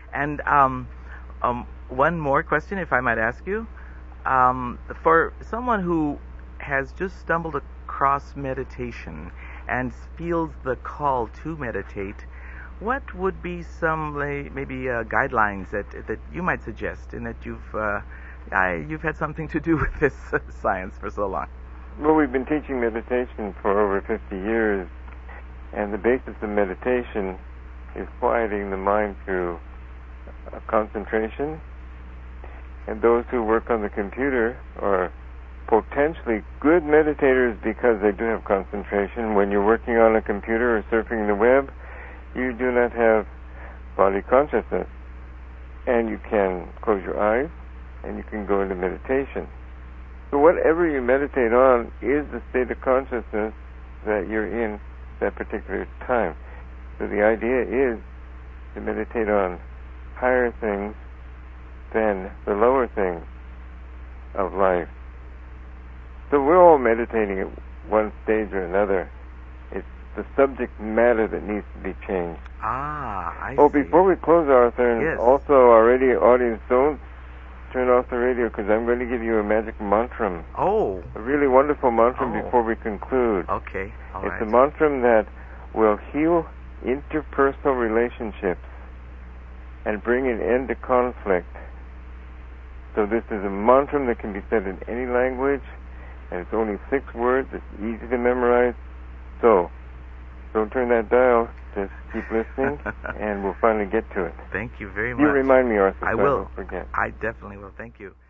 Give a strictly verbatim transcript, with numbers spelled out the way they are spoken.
And um, um, one more question, if I might ask you. Um, for someone who has just stumbled across meditation and feels the call to meditate, what would be some like, maybe uh, guidelines that that you might suggest, in that you've uh, I, you've had something to do with this uh, science for so long? Well, we've been teaching meditation for over fifty years, and the basis of meditation is quieting the mind through uh, concentration. And those who work on the computer are potentially good meditators because they do have concentration. When you're working on a computer or surfing the web, you do not have body consciousness. And you can close your eyes and you can go into meditation. So whatever you meditate on is the state of consciousness that you're in that particular time. So the idea is to meditate on higher things than the lower things of life. So we're all meditating at one stage or another. It's the subject matter that needs to be changed. Ah, I oh, see. before we close, Arthur, and yes. also our radio audience, don't turn off the radio, because I'm going to give you a magic mantra. Oh. A really wonderful mantra oh. before we conclude. Okay, all It's right. a mantra that will heal interpersonal relationships and bring an end to conflict. So this is a mantra that can be said in any language, and it's only six words. It's easy to memorize. So don't turn that dial. Just keep listening, and we'll finally get to it. Thank you very much. You remind me, Arthur. I so will. I won't forget. I definitely will. Thank you.